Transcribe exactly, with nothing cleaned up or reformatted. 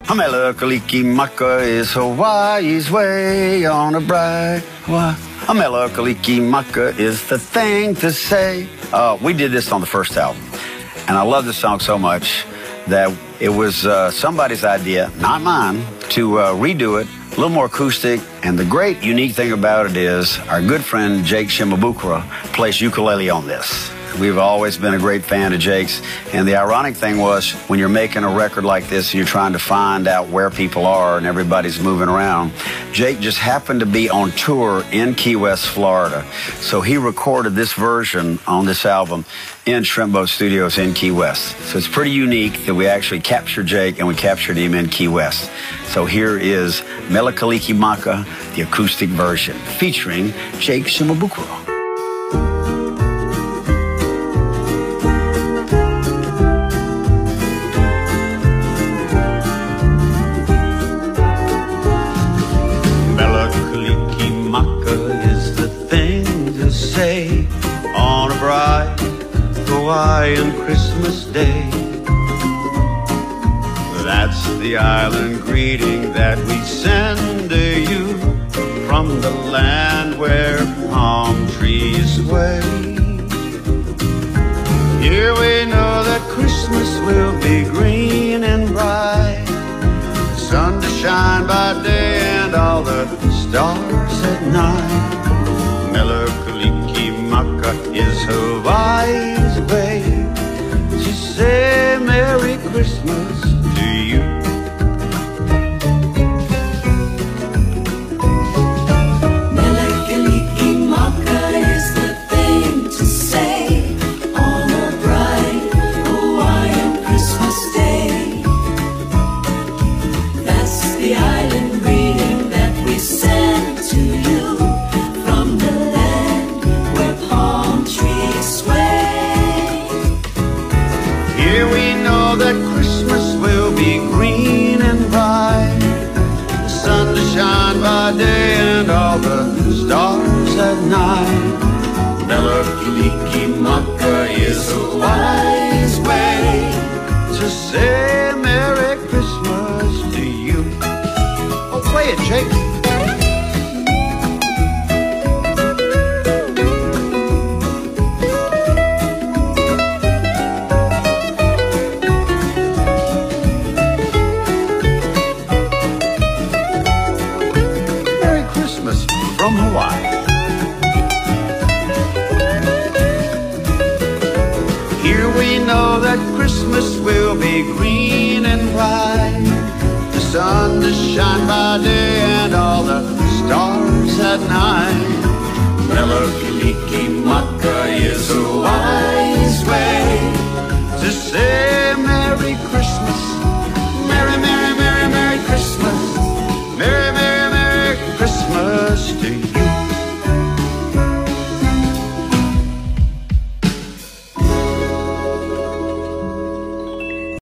Mele is Hawaii's way on a bright Hawaii. Mele is the thing to say. Uh, we did this on the first album, and I love this song so much that it was uh, somebody's idea, not mine, to uh, redo it, a little more acoustic. And the great unique thing about it is our good friend Jake Shimabukuro plays ukulele on this. We've always been a great fan of Jake's, and the ironic thing was when you're making a record like this and you're trying to find out where people are and everybody's moving around, Jake just happened to be on tour in Key West, Florida. So he recorded this version on this album in Shrimp Boat Studios in Key West. So it's pretty unique that we actually captured Jake and we captured him in Key West. So here is Mele Kalikimaka, the acoustic version, featuring Jake Shimabukuro. On a bright Hawaiian Christmas day, that's the island greeting that we send to you from the land where palm trees sway. Here we know that Christmas will be green and bright, the sun to shine by day and all the stars at night. Mele Kalikimaka is Hawaii's way to say Merry Christmas to you. Mele Kalikimaka is the thing to say on a bright Hawaiian Christmas day. That's the island greeting that we send to you from the land where palm trees sway. Here we know that Christmas will be green and bright, the sun to shine by day and all the stars at night. Mele Kalikimaka is Hawaii's way to say Merry Christmas to you. Oh, play it, Jake. From Hawaii. Here we know that Christmas will be green and bright, the sun to shine by day and all the stars at night. Mele Kalikimaka